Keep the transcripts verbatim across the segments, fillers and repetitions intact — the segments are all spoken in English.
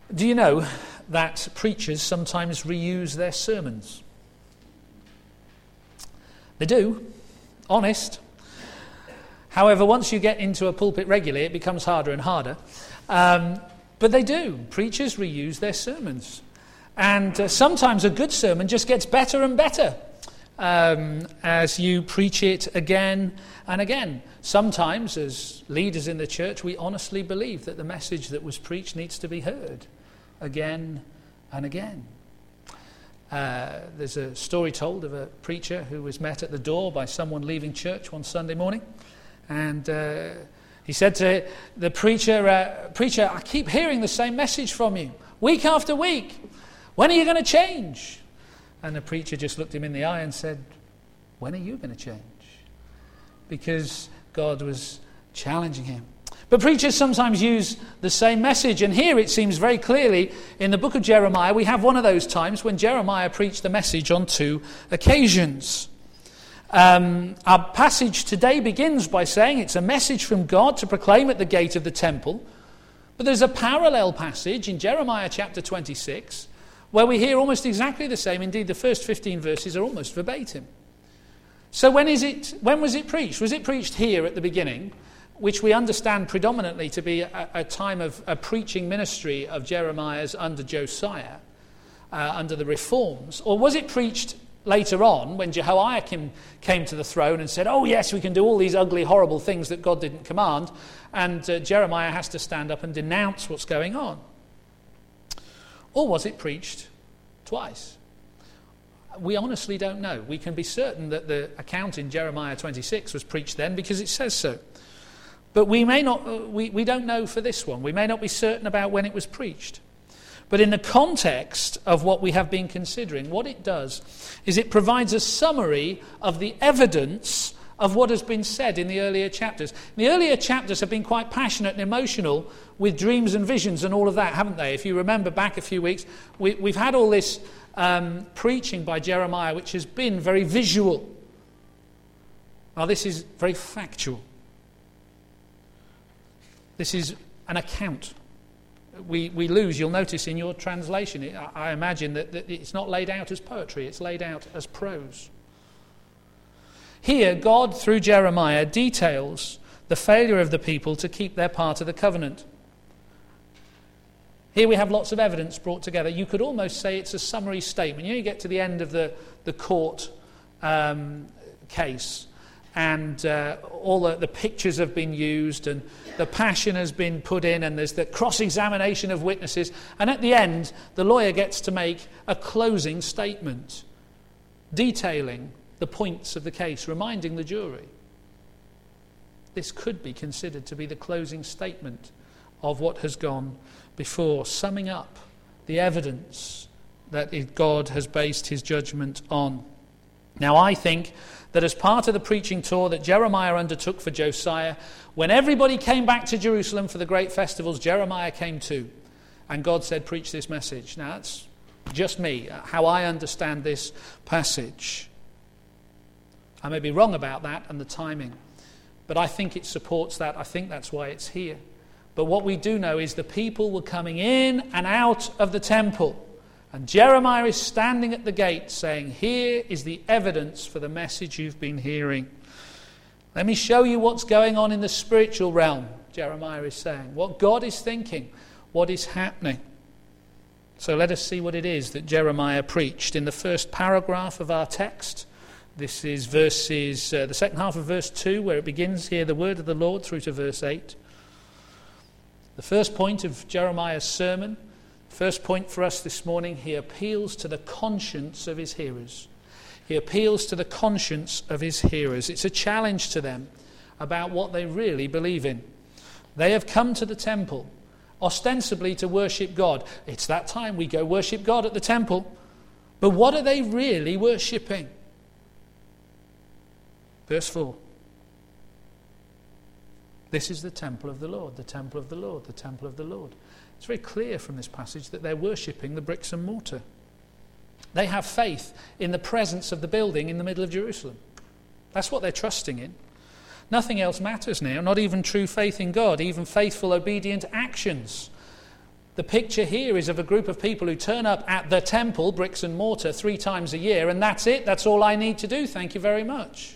Do you know that preachers sometimes reuse their sermons? They do, honest. However, once you get into a pulpit regularly, it becomes harder and harder. Um, but they do. Preachers reuse their sermons. And uh, sometimes a good sermon just gets better and better um, as you preach it again and again. Sometimes, as leaders in the church, we honestly believe that the message that was preached needs to be heard again and again. Uh, there's a story told of a preacher who was met at the door by someone leaving church one Sunday morning, and uh, he said to the preacher, uh, Preacher, I keep hearing the same message from you, week after week. When are you going to change? And the preacher just looked him in the eye and said, when are you going to change? Because God was challenging him. But preachers sometimes use the same message, and here it seems very clearly in the book of Jeremiah we have one of those times when Jeremiah preached the message on two occasions. Um, our passage today begins by saying it's a message from God to proclaim at the gate of the temple, but there's a parallel passage in Jeremiah chapter twenty-six where we hear almost exactly the same. Indeed, the first fifteen verses are almost verbatim. So when is it? When was it preached? Was it preached here at the beginning, which we understand predominantly to be a, a time of a preaching ministry of Jeremiah's under Josiah, uh, under the reforms? Or was it preached later on when Jehoiakim came to the throne and said, oh yes, we can do all these ugly, horrible things that God didn't command, and uh, Jeremiah has to stand up and denounce what's going on? Or was it preached twice? We honestly don't know. We can be certain that the account in Jeremiah twenty-six was preached then because it says so. But we may not, we, we don't know for this one. We may not be certain about when it was preached. But in the context of what we have been considering, what it does is it provides a summary of the evidence of what has been said in the earlier chapters. The earlier chapters have been quite passionate and emotional with dreams and visions and all of that, haven't they? If you remember back a few weeks, we, we've had all this um, preaching by Jeremiah, which has been very visual. Now this is very factual. This is an account. We we lose, you'll notice in your translation, it, I imagine that, that it's not laid out as poetry, it's laid out as prose. Here, God, through Jeremiah, details the failure of the people to keep their part of the covenant. Here we have lots of evidence brought together. You could almost say it's a summary statement. You know, you get to the end of the, the court um, case, and uh, all the, the pictures have been used, and the passion has been put in, and there's the cross-examination of witnesses, and at the end, the lawyer gets to make a closing statement, detailing the points of the case, reminding the jury. This could be considered to be the closing statement of what has gone before, summing up the evidence that God has based his judgment on. Now, I think that as part of the preaching tour that Jeremiah undertook for Josiah, when everybody came back to Jerusalem for the great festivals, Jeremiah came too. And God said, preach this message. Now, that's just me, how I understand this passage. I may be wrong about that and the timing, but I think it supports that. I think that's why it's here. But what we do know is the people were coming in and out of the temple. And Jeremiah is standing at the gate saying, here is the evidence for the message you've been hearing. Let me show you what's going on in the spiritual realm, Jeremiah is saying. What God is thinking, what is happening. So let us see what it is that Jeremiah preached in the first paragraph of our text. This is verses, uh, the second half of verse two, where it begins, hear the word of the Lord, through to verse eight. The first point of Jeremiah's sermon, first point for us this morning, he appeals to the conscience of his hearers. He appeals to the conscience of his hearers. It's a challenge to them about what they really believe in. They have come to the temple, ostensibly to worship God. It's that time we go worship God at the temple. But what are they really worshipping? Verse four. This is the temple of the Lord, the temple of the Lord, the temple of the Lord. It's very clear from this passage that they're worshipping the bricks and mortar. They have faith in the presence of the building in the middle of Jerusalem. That's what they're trusting in. Nothing else matters now, not even true faith in God, even faithful, obedient actions. The picture here is of a group of people who turn up at the temple, bricks and mortar, three times a year, and that's it. That's all I need to do. Thank you very much.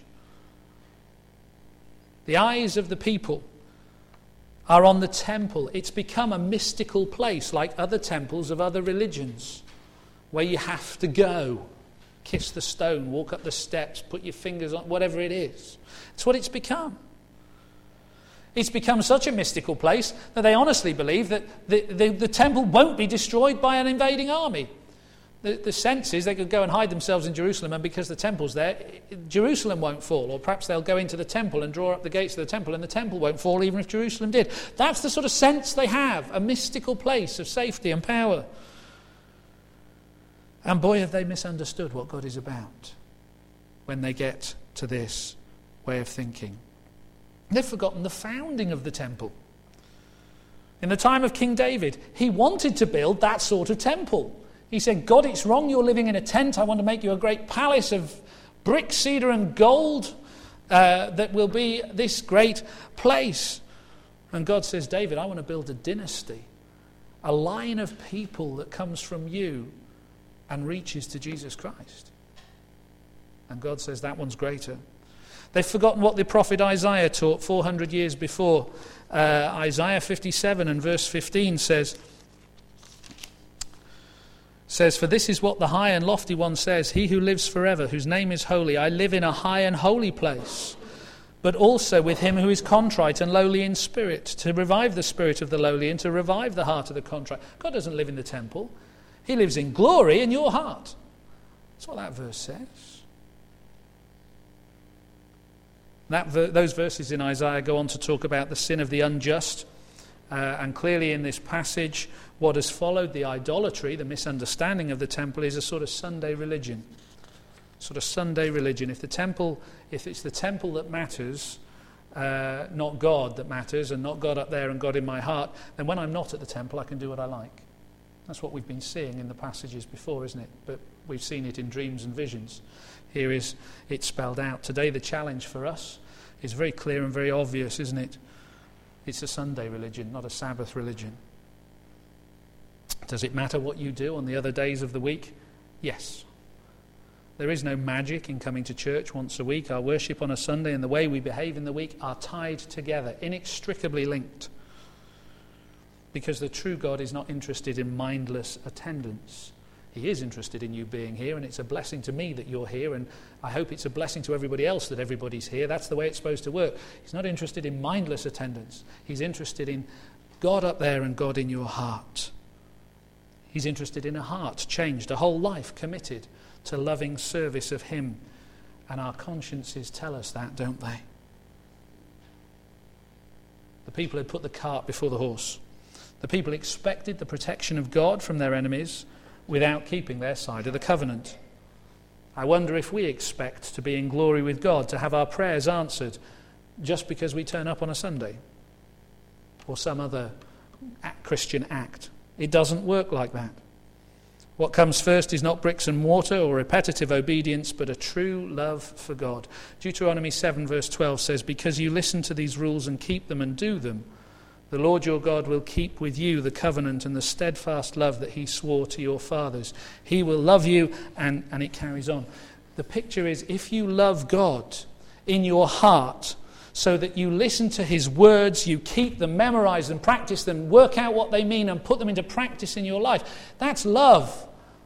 The eyes of the people are on the temple. It's become a mystical place like other temples of other religions, where you have to go, kiss the stone, walk up the steps, put your fingers on, whatever it is. It's what it's become. It's become such a mystical place that they honestly believe that the, the, the temple won't be destroyed by an invading army. The, the sense is they could go and hide themselves in Jerusalem, and because the temple's there, Jerusalem won't fall. Or perhaps they'll go into the temple and draw up the gates of the temple, and the temple won't fall even if Jerusalem did. That's the sort of sense they have, a mystical place of safety and power. And boy, have they misunderstood what God is about when they get to this way of thinking. They've forgotten the founding of the temple. In the time of King David, he wanted to build that sort of temple. He said, God, it's wrong you're living in a tent. I want to make you a great palace of brick, cedar and gold uh, that will be this great place. And God says, David, I want to build a dynasty, a line of people that comes from you and reaches to Jesus Christ. And God says, that one's greater. They've forgotten what the prophet Isaiah taught four hundred years before. Uh, Isaiah fifty-seven and verse fifteen says, says, For this is what the high and lofty one says, He who lives forever, whose name is holy. I live in a high and holy place, but also with him who is contrite and lowly in spirit, to revive the spirit of the lowly and to revive the heart of the contrite. God doesn't live in the temple. He lives in glory in your heart. That's what that verse says. That ver- those verses in Isaiah go on to talk about the sin of the unjust. Uh, and clearly in this passage, what has followed, the idolatry, the misunderstanding of the temple, is a sort of Sunday religion. Sort of Sunday religion. If the temple, if it's the temple that matters, uh, not God that matters, and not God up there and God in my heart, then when I'm not at the temple, I can do what I like. That's what we've been seeing in the passages before, isn't it? But we've seen it in dreams and visions. Here is it spelled out. Today the challenge for us is very clear and very obvious, isn't it? It's a Sunday religion, not a Sabbath religion. Does it matter what you do on the other days of the week? Yes. There is no magic in coming to church once a week. Our worship on a Sunday and the way we behave in the week are tied together, inextricably linked. Because the true God is not interested in mindless attendance. He is interested in you being here, and it's a blessing to me that you're here, and I hope it's a blessing to everybody else that everybody's here. That's the way it's supposed to work. He's not interested in mindless attendance. He's interested in God up there and God in your heart. He's interested in a heart changed, a whole life committed to loving service of him. And our consciences tell us that, don't they? The people had put the cart before the horse. The people expected the protection of God from their enemies without keeping their side of the covenant. I wonder if we expect to be in glory with God, to have our prayers answered just because we turn up on a Sunday or some other Christian act. It doesn't work like that. What comes first is not bricks and mortar or repetitive obedience, but a true love for God. Deuteronomy seven verse twelve says, Because you listen to these rules and keep them and do them, the Lord your God will keep with you the covenant and the steadfast love that he swore to your fathers. He will love you, and, and it carries on. The picture is, if you love God in your heart so that you listen to his words, you keep them, memorize them, practice them, work out what they mean and put them into practice in your life, that's love.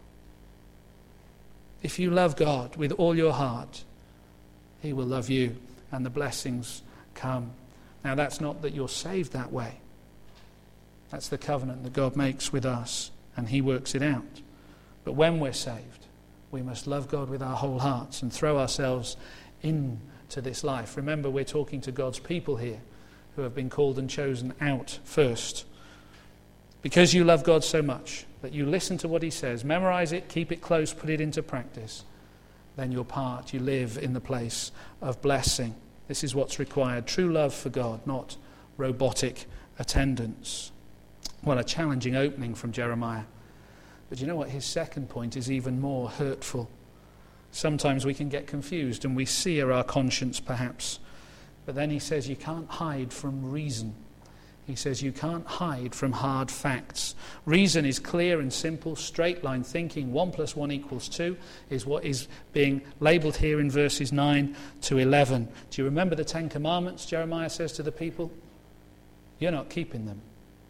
If you love God with all your heart, he will love you, and the blessings come. Now, that's not that you're saved that way. That's the covenant that God makes with us, and he works it out. But when we're saved, we must love God with our whole hearts and throw ourselves into this life. Remember, we're talking to God's people here who have been called and chosen out first. Because you love God so much that you listen to what he says, memorize it, keep it close, put it into practice, then you're part, you live in the place of blessing. This is what's required. True love for God, not robotic attendance. Well, a challenging opening from Jeremiah. But you know what? His second point is even more hurtful. Sometimes we can get confused and we sear our conscience perhaps. But then he says you can't hide from reason. He says you can't hide from hard facts. Reason is clear and simple, straight line thinking. One plus one equals two is what is being labelled here in verses nine to eleven. Do you remember the Ten Commandments, Jeremiah says to the people? You're not keeping them.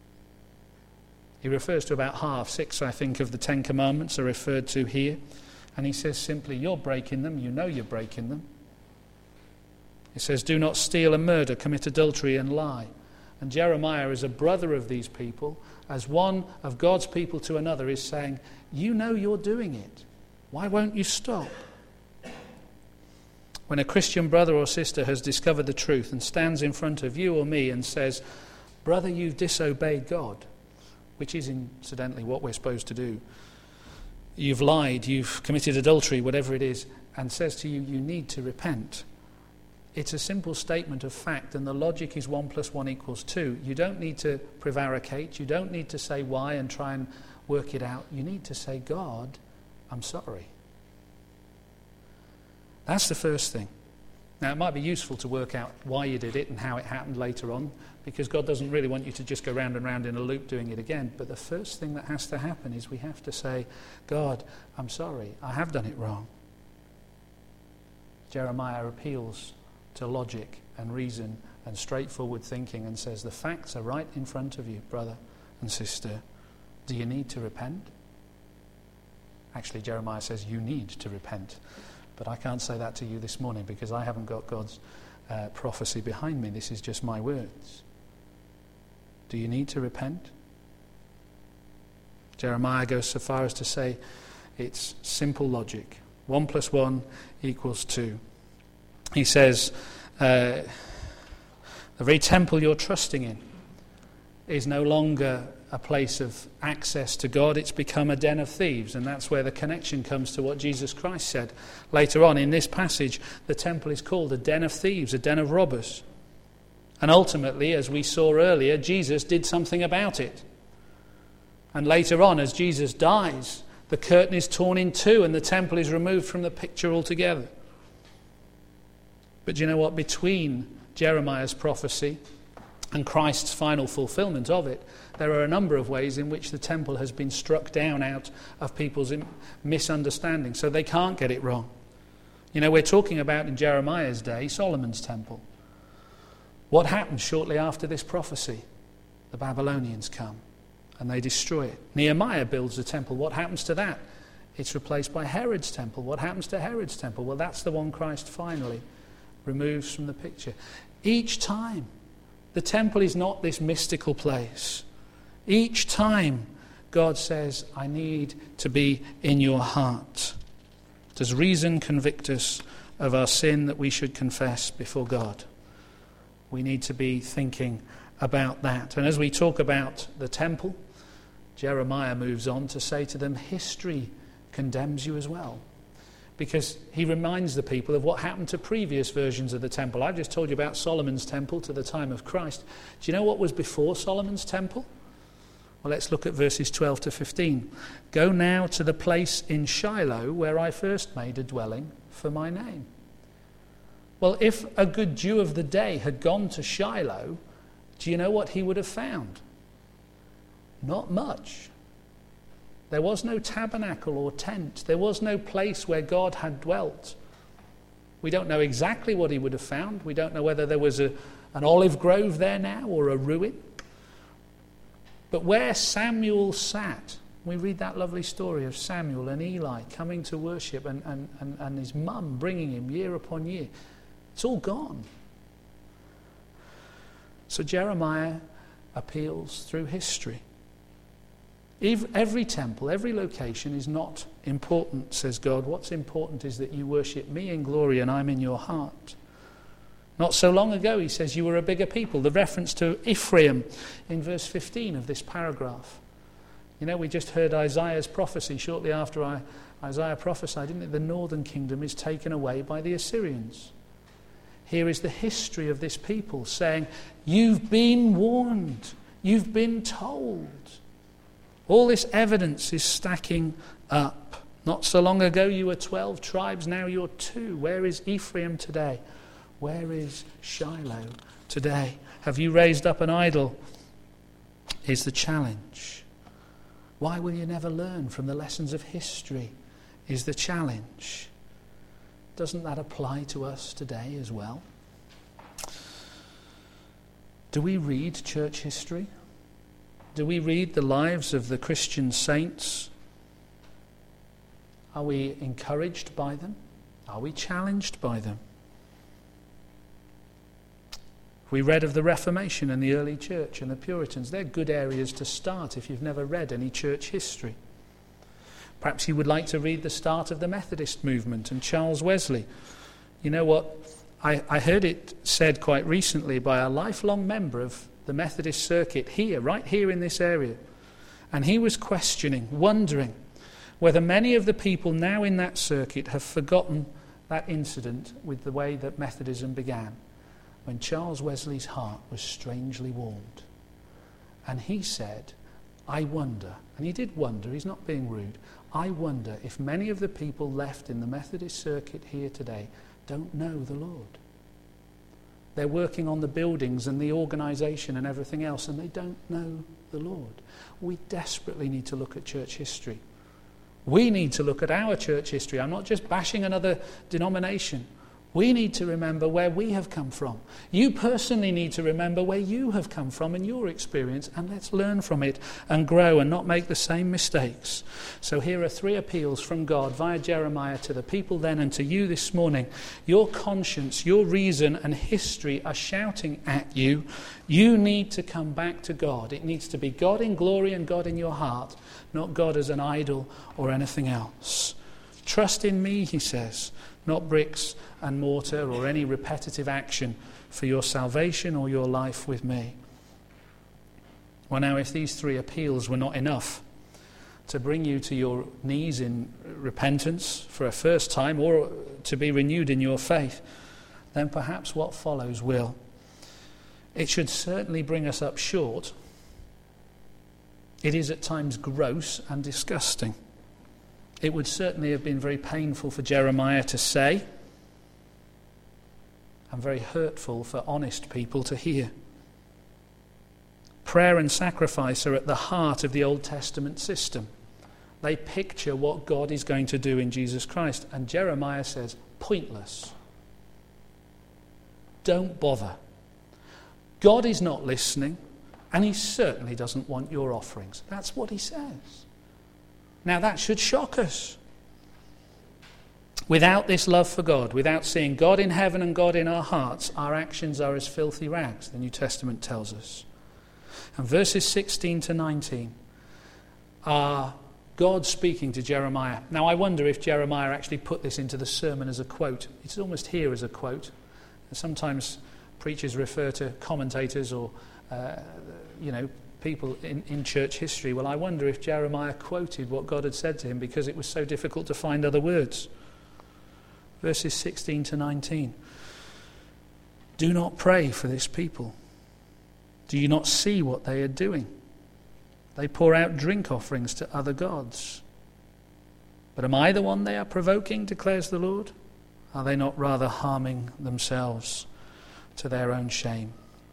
He refers to about half, six I think, of the Ten Commandments are referred to here. And he says simply, you're breaking them, you know you're breaking them. He says, do not steal and murder, commit adultery and lie. And Jeremiah, as a brother of these people, as one of God's people to another, is saying, you know you're doing it. Why won't you stop? When a Christian brother or sister has discovered the truth and stands in front of you or me and says, brother, you've disobeyed God, which is incidentally what we're supposed to do. You've lied, you've committed adultery, whatever it is, and says to you, you need to repent. It's a simple statement of fact, and the logic is one plus one equals two. You don't need to prevaricate. You don't need to say why and try and work it out. You need to say, God, I'm sorry. That's the first thing. Now, it might be useful to work out why you did it and how it happened later on, because God doesn't really want you to just go round and round in a loop doing it again. But the first thing that has to happen is we have to say, God, I'm sorry. I have done it wrong. Jeremiah appeals to logic and reason and straightforward thinking and says the facts are right in front of you, brother and sister. Do you need to repent? Actually, Jeremiah says you need to repent. But I can't say that to you this morning because I haven't got God's uh, prophecy behind me. This is just my words. Do you need to repent? Jeremiah goes so far as to say it's simple logic. One plus one equals two. He says, uh, the very temple you're trusting in is no longer a place of access to God. It's become a den of thieves, and that's where the connection comes to what Jesus Christ said. Later on in this passage, the temple is called a den of thieves, a den of robbers. And ultimately, as we saw earlier, Jesus did something about it. And later on, as Jesus dies, the curtain is torn in two and the temple is removed from the picture altogether. But do you know what? Between Jeremiah's prophecy and Christ's final fulfillment of it, there are a number of ways in which the temple has been struck down out of people's misunderstanding, so they can't get it wrong. You know, we're talking about in Jeremiah's day, Solomon's temple. What happens shortly after this prophecy? The Babylonians come and they destroy it. Nehemiah builds the temple. What happens to that? It's replaced by Herod's temple. What happens to Herod's temple? Well, that's the one Christ finally removes from the picture. Each time, the temple is not this mystical place. Each time, God says, I need to be in your heart. Does reason convict us of our sin that we should confess before God? We need to be thinking about that. And as we talk about the temple, Jeremiah moves on to say to them, history condemns you as well. Because he reminds the people of what happened to previous versions of the temple. I've just told you about Solomon's temple to the time of Christ. Do you know what was before Solomon's temple? Well, let's look at verses twelve to fifteen. Go now to the place in Shiloh where I first made a dwelling for my name. Well, if a good Jew of the day had gone to Shiloh, do you know what he would have found? Not much. There was no tabernacle or tent. There was no place where God had dwelt. We don't know exactly what he would have found. We don't know whether there was a, an olive grove there now or a ruin. But where Samuel sat, we read that lovely story of Samuel and Eli coming to worship and, and, and, and his mum bringing him year upon year. It's all gone. So Jeremiah appeals through history. Every temple, every location is not important, says God. What's important is that you worship me in glory and I'm in your heart. Not so long ago, he says, you were a bigger people. The reference to Ephraim in verse fifteen of this paragraph. You know, we just heard Isaiah's prophecy shortly after I, Isaiah prophesied, didn't it? The northern kingdom is taken away by the Assyrians. Here is the history of this people saying, you've been warned, you've been told. All this evidence is stacking up. Not so long ago you were twelve tribes, now you're two. Where is Ephraim today? Where is Shiloh today? Have you raised up an idol is the challenge. Why will you never learn from the lessons of history is the challenge. Doesn't that apply to us today as well? Do we read church history? Do we read the lives of the Christian saints? Are we encouraged by them? Are we challenged by them? We read of the Reformation and the early church and the Puritans. They're good areas to start if you've never read any church history. Perhaps you would like to read the start of the Methodist movement and Charles Wesley. You know what? I, I heard it said quite recently by a lifelong member of the Methodist circuit here, right here in this area. And he was questioning, wondering whether many of the people now in that circuit have forgotten that incident with the way that Methodism began, when Charles Wesley's heart was strangely warmed. And he said, I wonder, and he did wonder, he's not being rude, I wonder if many of the people left in the Methodist circuit here today don't know the Lord. They're working on the buildings and the organisation and everything else, and they don't know the Lord. We desperately need to look at church history. We need to look at our church history. I'm not just bashing another denomination. We need to remember where we have come from. You personally need to remember where you have come from in your experience, and let's learn from it and grow and not make the same mistakes. So here are three appeals from God via Jeremiah to the people then and to you this morning. Your conscience, your reason and history are shouting at you. You need to come back to God. It needs to be God in glory and God in your heart, not God as an idol or anything else. Trust in me, he says, not bricks and mortar or any repetitive action for your salvation or your life with me. Well, now, if these three appeals were not enough to bring you to your knees in repentance for a first time or to be renewed in your faith, then perhaps what follows will. It should certainly bring us up short. It is at times gross and disgusting. It would certainly have been very painful for Jeremiah to say, and very hurtful for honest people to hear. Prayer and sacrifice are at the heart of the Old Testament system. They picture what God is going to do in Jesus Christ. And Jeremiah says, pointless. Don't bother. God is not listening, and he certainly doesn't want your offerings. That's what he says. Now that should shock us. Without this love for God, without seeing God in heaven and God in our hearts, our actions are as filthy rags, the New Testament tells us. And verses sixteen to nineteen are God speaking to Jeremiah. Now I wonder if Jeremiah actually put this into the sermon as a quote. It's almost here as a quote. Sometimes preachers refer to commentators or, uh, you know, people in, in church history. Well, I wonder if Jeremiah quoted what God had said to him because it was so difficult to find other words. Verses sixteen to nineteen. Do not pray for this people. Do you not see what they are doing? They pour out drink offerings to other gods. But am I the one they are provoking, declares the Lord? Are they not rather harming themselves to their own shame?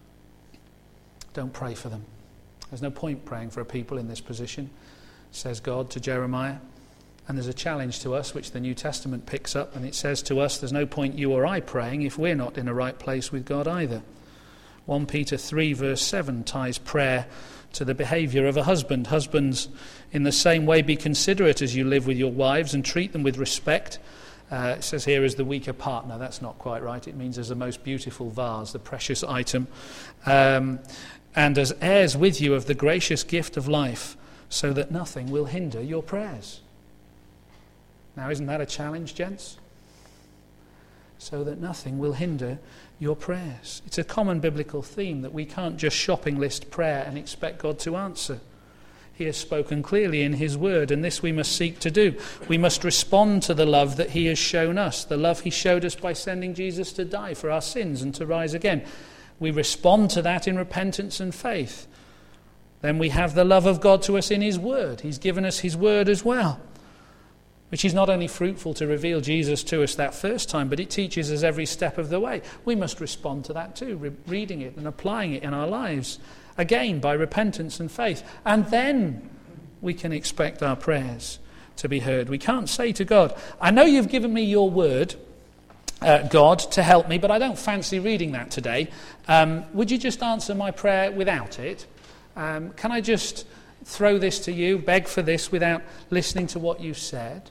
Don't pray for them. There's no point praying for a people in this position, says God to Jeremiah. And there's a challenge to us, which the New Testament picks up, and it says to us, there's no point you or I praying if we're not in a right place with God either. First Peter three verse seven ties prayer to the behaviour of a husband. Husbands, in the same way, be considerate as you live with your wives and treat them with respect. Uh, it says here as the weaker partner. That's not quite right. It means as the most beautiful vase, the precious item. Um, and as heirs with you of the gracious gift of life, so that nothing will hinder your prayers. Now, isn't that a challenge, gents? So that nothing will hinder your prayers. It's a common biblical theme that we can't just shopping list prayer and expect God to answer. He has spoken clearly in his word, and this we must seek to do. We must respond to the love that he has shown us, the love he showed us by sending Jesus to die for our sins and to rise again. We respond to that in repentance and faith. Then we have the love of God to us in his word. He's given us his word as well, which is not only fruitful to reveal Jesus to us that first time, but it teaches us every step of the way. We must respond to that too, re- reading it and applying it in our lives Again, by repentance and faith. And then we can expect our prayers to be heard. We can't say to God, I know you've given me your word, uh, God, to help me, but I don't fancy reading that today. Um, would you just answer my prayer without it? Um, can I just throw this to you, beg for this without listening to what you said?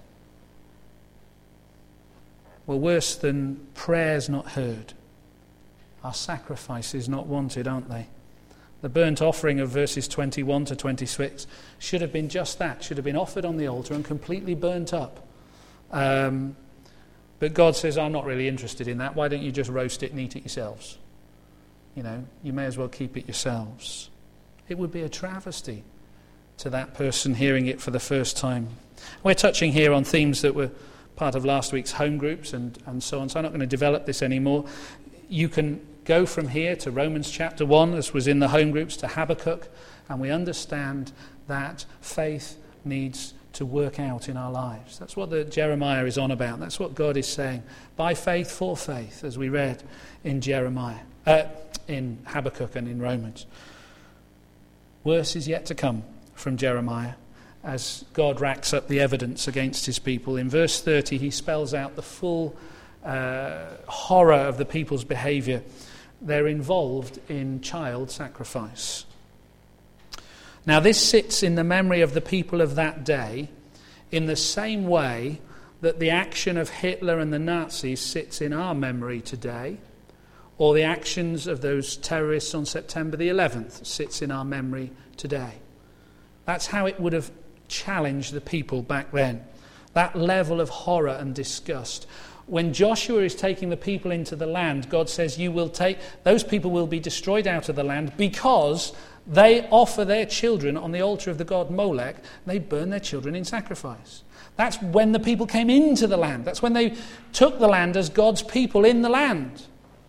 Well, worse than prayers not heard, our sacrifices not wanted, aren't they? The burnt offering of verses twenty-one to twenty-six should have been just that, should have been offered on the altar and completely burnt up. Um, but God says, I'm not really interested in that. Why don't you just roast it and eat it yourselves? You know, you may as well keep it yourselves. It would be a travesty to that person hearing it for the first time. We're touching here on themes that were part of last week's home groups and, and so on, so I'm not going to develop this anymore. You can go from here to Romans chapter one, as was in the home groups, to Habakkuk, and we understand that faith needs to work out in our lives. That's what the Jeremiah is on about. That's what God is saying. By faith, for faith, as we read in Jeremiah, uh, in Habakkuk and in Romans. Worse is yet to come from Jeremiah as God racks up the evidence against his people. In verse thirty, he spells out the full uh, horror of the people's behaviour. They're involved in child sacrifice. Now, this sits in the memory of the people of that day in the same way that the action of Hitler and the Nazis sits in our memory today, or the actions of those terrorists on September the eleventh sits in our memory today. That's how it would have challenged the people back then. That level of horror and disgust. When Joshua is taking the people into the land, God says, you will take, those people will be destroyed out of the land because they offer their children on the altar of the god Molech. They burn their children in sacrifice. That's when the people came into the land. That's when they took the land as God's people in the land.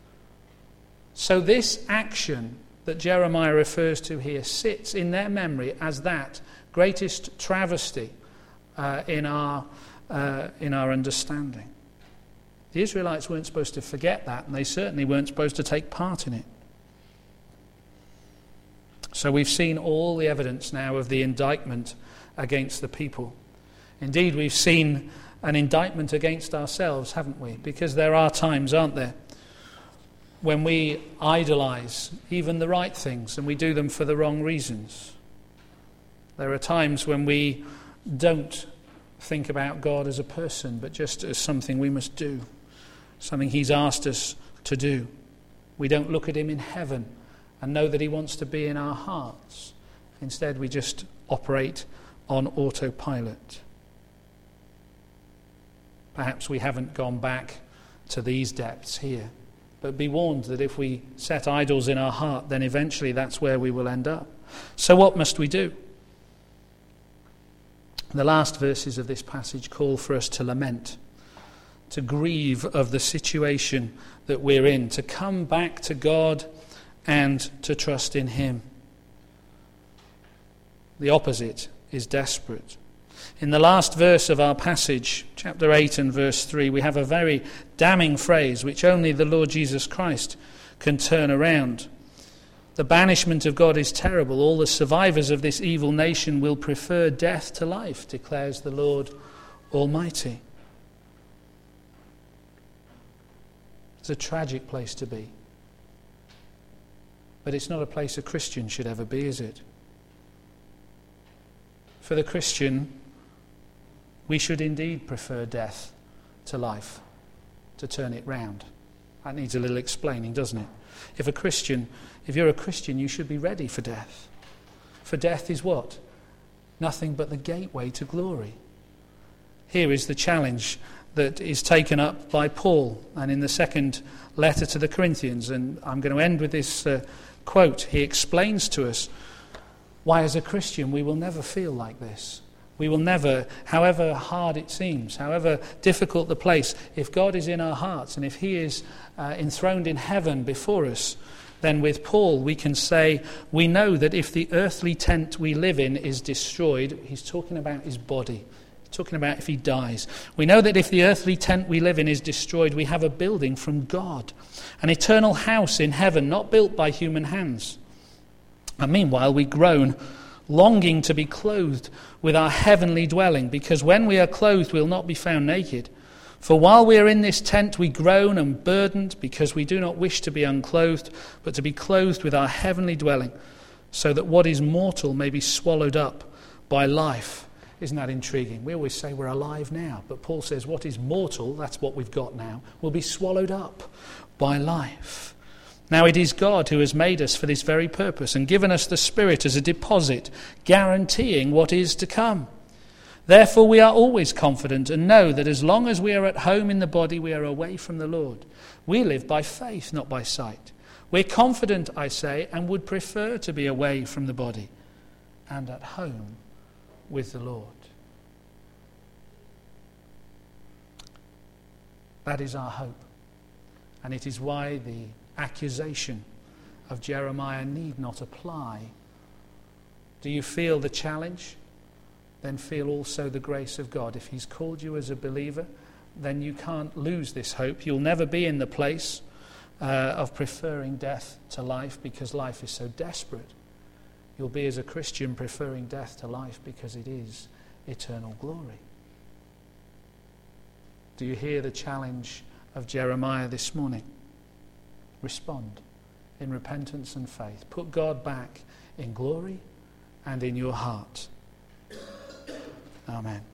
So this action that Jeremiah refers to here sits in their memory as that greatest travesty uh, in our uh, in our understanding. The Israelites weren't supposed to forget that, and they certainly weren't supposed to take part in it. So we've seen all the evidence now of the indictment against the people. Indeed, we've seen an indictment against ourselves, haven't we? Because there are times, aren't there, when we idolize even the right things and we do them for the wrong reasons. There are times when we don't think about God as a person, but just as something we must do, something he's asked us to do. We don't look at him in heaven and know that he wants to be in our hearts. Instead, we just operate on autopilot. Perhaps we haven't gone back to these depths here, but be warned that if we set idols in our heart, then eventually that's where we will end up. So what must we do? The last verses of this passage call for us to lament, to grieve of the situation that we're in, to come back to God and to trust in him. The opposite is desperate. In the last verse of our passage, chapter eight and verse three, we have a very damning phrase which only the Lord Jesus Christ can turn around. The banishment of God is terrible. All the survivors of this evil nation will prefer death to life, declares the Lord Almighty. It's a tragic place to be. But it's not a place a Christian should ever be, is it? For the Christian, we should indeed prefer death to life, to turn it round. That needs a little explaining, doesn't it? If a Christian, if you're a Christian, you should be ready for death. For death is what? Nothing but the gateway to glory. Here is the challenge that is taken up by Paul, and in the second letter to the Corinthians, and I'm going to end with this uh, quote. He explains to us why as a Christian we will never feel like this. We will never, however hard it seems, however difficult the place, if God is in our hearts and if he is uh, enthroned in heaven before us, then with Paul we can say, we know that if the earthly tent we live in is destroyed, he's talking about his body, he's talking about if he dies. We know that if the earthly tent we live in is destroyed, we have a building from God, an eternal house in heaven, not built by human hands. And meanwhile we groan, longing to be clothed with our heavenly dwelling, because when we are clothed we will not be found naked. For while we are in this tent we groan and burdened, because we do not wish to be unclothed, but to be clothed with our heavenly dwelling, so that what is mortal may be swallowed up by life. Isn't that intriguing? We always say we're alive now, but Paul says what is mortal, that's what we've got now, will be swallowed up by life. Now it is God who has made us for this very purpose and given us the Spirit as a deposit, guaranteeing what is to come. Therefore we are always confident and know that as long as we are at home in the body, we are away from the Lord. We live by faith, not by sight. We're confident, I say, and would prefer to be away from the body and at home with the Lord. That is our hope. And it is why the accusation of Jeremiah need not apply. Do you feel the challenge? Then feel also the grace of God. If he's called you as a believer, then you can't lose this hope. You'll never be in the place uh, of preferring death to life because life is so desperate. You'll be as a Christian preferring death to life because it is eternal glory. Do you hear the challenge of Jeremiah this morning? Respond in repentance and faith. Put God back in glory and in your heart. Amen.